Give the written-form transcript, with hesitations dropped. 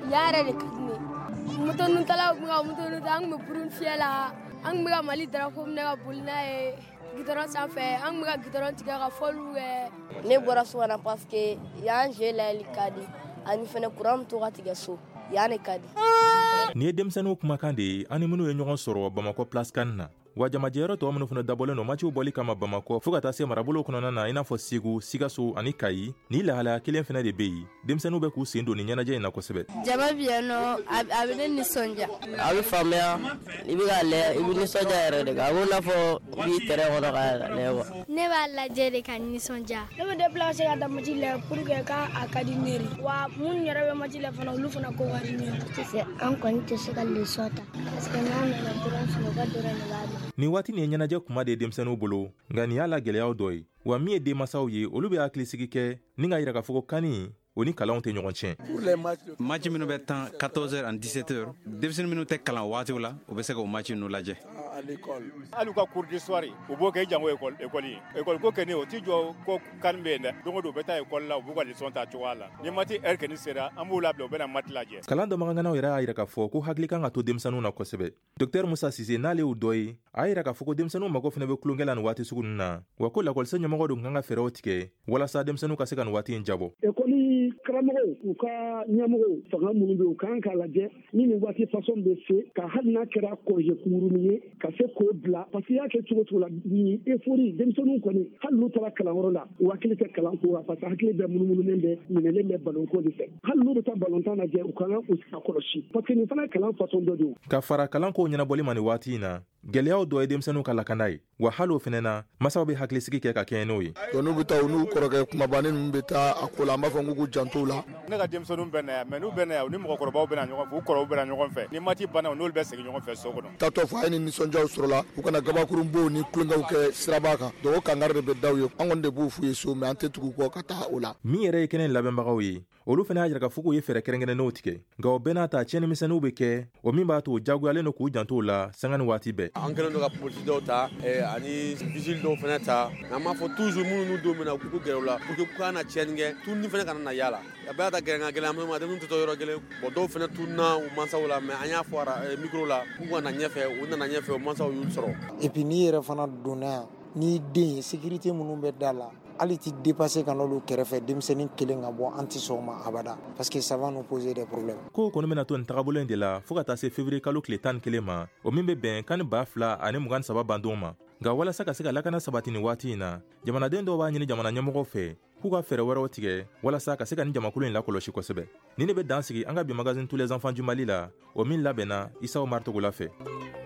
yare de kadne mutonu tala mutonu tang me burun fiela ang mga mali dara ko ne ga bulna e gitaron sanfɛ ang mga gitaron tiga ka folu ne bɔra so na parce que yan je la likadi ani fene kuram to ga tiga so yani kadi ni demsanu kuma kande ani munu ye ɲɔgɔn sɔrɔ Bamako place kan na wa jamajɛyɔrɔ tɔw minnu fana dabɔlen no maciw bɔli kama Bamako fo ka taa se marabolo kɔnɔna na i n'a fɔ Segu, Sikaso ani Kayi ni lahalaya kelen fana de bɛ yen denmisɛnninw bɛ k'u sen don ni ɲɛnajɛ in na kosɛbɛ. Jama bi yan nɔ a bɛ ne nisɔndiya a bɛ faamuya i bɛ k'a lajɛ i bɛ nisɔndiya yɛrɛ de kan a b'o n'a fɔ i b'i tɛrɛ kɔnɔ k'a lajɛ wa. Ne b'a lajɛ de ka nisɔndiya ne bɛ déplacer ka taa match la pour que k'a ka di ne ye wa minnu yɛrɛ bɛ match la fana olu fana ko ka di ne ye an kɔni tɛ se ka leçon ta parce que n'a nana dɔrɔn sunɔgɔ dɔrɔn de b'a dɔn. Ni waati ni ye ɲɛnajɛ kuma de denmisɛnninw bolo nka nin y'a la gɛlɛyaw dɔ ye wa min ye denmasaw ye olu bɛ hakilisigi kɛ ni ka yira k'a fɔ ko kani o ni kalanw tɛ ɲɔgɔn tiɲɛ. Match minnu bɛ tan 14h ani 17h denmisɛnnin minnu tɛ kalan waatiw la u bɛ se k'o match ninnu lajɛ. Hali ka cours d'histoire u b'o kɛ jango école ko kɛni o ti jɔ ko kan bɛ yen dɛ don o don u bɛ taa école la u b'u ka leçon ta cogoya la ni mati heure kɛni sera an b'u labila u bɛ na mati lajɛ. Kalan dɔnbaganganaw yɛrɛ y'a yira k'a fɔ ko hakili kan ka to denmisɛnninw na kosɛbɛ. Dr Musa Sise n'ale y'u dɔ ye a y'a yira k'a fɔ ko denmisɛnninw mago fana bɛ tulonkɛ la nin waati sugu ninnu na wa ko lakɔliso ɲɛmɔgɔ dun kan ka fɛɛrɛw tigɛ walasa denmisɛnninw ka se ka nin waati in jabɔ. École karamɔgɔw u ka ɲɛmɔgɔw fanga minnu bɛ u kan k'a lajɛ ni nin waati façon bɛ se ka hali n'a kɛra congé kunkurunin ye ka se k'o bila parce que i y'a kɛ cogo cogo la ni euphorie denmisɛnninw kɔni hali n'u taara kalanyɔrɔ la u hakili tɛ kalan ko la parce que hakili bɛ munumununen bɛ minɛlen bɛ ballon ko de fɛ hali n'u bɛ taa ballontan lajɛ u kan ka u kɔlɔsi parce que nin fana ye kalan façon dɔ de ye. Ka fara kalanko ɲɛnabɔli ma nin waati in na gɛlɛyaw dɔ ye denmisɛnninw ka lakana ye wa hali o fana na masaw bɛ hakilisigi kɛ ka kɛɲɛ n'o ye. n'u bɛ taa u n'u kɔrɔkɛ kumabani ninnu bɛ taa a ko la an b'a fɔ k'u janto la. Ne ka denmisɛnninw bɛ na yan mais n'u bɛ na yan u ni mɔgɔkɔrɔbaw bɛ na ɲɔgɔn fɛ u kɔrɔw bɛ na ɲɔgɔn fɛ ni mati banna n'olu bɛ segin ɲɔgɔn fɛ so kɔnɔ. Taatɔ fɔ a ye ni nisɔndiyaw sɔrɔla u kana gabakurunbow ni tulonkɛw kɛ siraba kan donc o kangari de bɛ da u ye an kɔni de b'u f'u ye so mais an tɛ tugu kɔ ka taa o la. Min yɛrɛ ye kɛnɛ labɛnbagaw ye olu fana y'a jira k'a fɔ k'u ye fɛɛrɛ kɛrɛnkɛrɛnnenw tigɛ nka o bɛɛ n'a ta tiɲɛnimisɛnninw bɛ kɛ o min b'a to o diyagoyalen don k'u janto o la sanga ni waati bɛɛ. An kɛlen don ka polisi dɔw ta ani vigile dɔw fana ta an b'a fɔ toujours minnu n'u don min na u k'u gɛrɛ u la pour que u kana tiɲɛni kɛ tununi fana kana na y'a la a bɛɛ ka gɛrɛn ka gɛlɛn an bɛ denmisɛnninw tɛ to yɔrɔ kelen bon dɔw fana tununna u mansaw la mais an y'a fɔ micro la k'u ka na ɲɛfɛ u nana ɲɛfɛ u mansaw y'u sɔrɔ. Et puis n'i yɛrɛ fana donna yan ni den sécurité minnu bɛ da la hali ti dépasser ka n'olu kɛrɛfɛ denmisɛnnin kelen ka bɔ an ti sɔn ma abada parce que ça va nous poser des problèmes. Ko kɔni bɛna to nin tagabolo in de la fo ka taa se février kalo tile 11 ma o min bɛ bɛn kan 2023 ani 23 bandenw ma nka walasa ka se ka lakana sabati nin waati in na jamanaden dɔw b'a ɲini jamana ɲɛmɔgɔw fɛ k'u ka fɛɛrɛ wɛrɛw tigɛ walasa ka se ka nin jamakulu in lakɔlɔsi kosɛbɛ. Ni ne bɛ dan sigi an ka bi magazine Tous les enfants du Mali la o min labɛnna Isa Omar Togola fɛ.